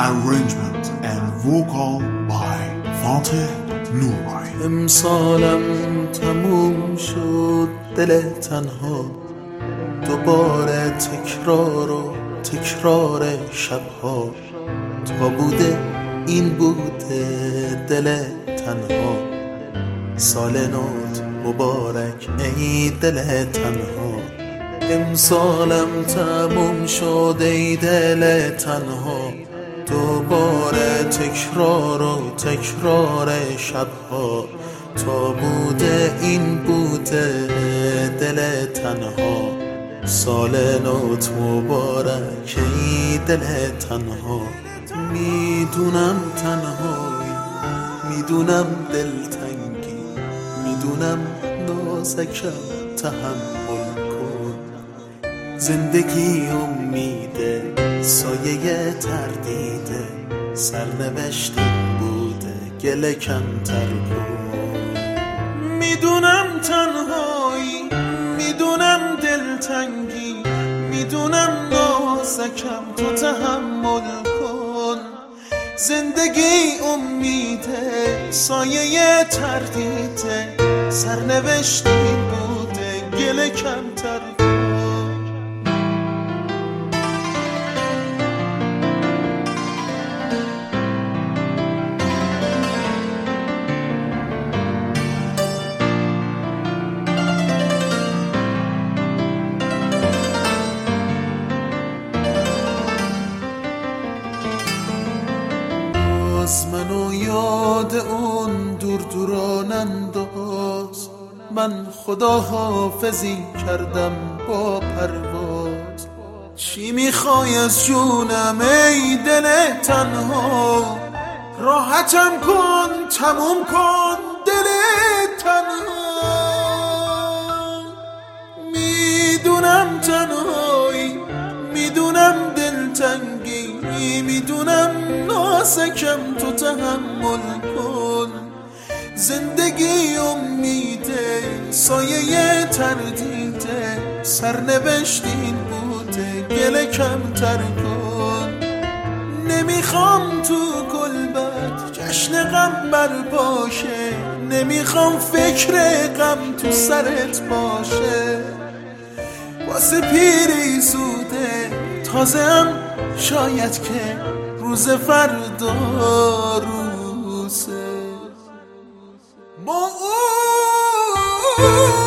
arrangement and vocal by Fateh Nurai. امسالم تموم شد دل تنها، دوباره تکرار و تکرار شبها. تا بوده این بوده دل تنها، سال نوت مبارک ای دل تنها. امسالم تموم شد ای دل تنها، دوباره تکرار و تکرار شبها. تا بوده این بوده دل تنها، سال نوت مبارک ای دل تنها. میدونم تنهایی، میدونم دلتنگی، میدونم نازکم تحمل کن. زندگی امیده سایه تردیده، سرنوشتی بوده گله کمتر کن. میدونم تنهایی، میدونم دلتنگی، میدونم نازکم تو تحمل کن. زندگی امیده سایه تردیده، سرنوشتی بوده گله کمتر کن. منو یاد اون دور دوران انداز، من خداحافظی کردم با پرواز. چی میخوای از جونم ای دل تنها، راحتم کن تموم کن دل تنها. میدونم تنهایی، میدونم دلتنگی، میدونم نازکم تو تحمل کن. زندگی امیده سایه تردیده، سرنوشتین بوده گله کمتر کن. نمیخوام تو کلبت جشن غم برپاشه، نمیخوام فکر غم تو سرت باشه. واسه پیری زوده تازه هم شاید که روز فردا روزه با اون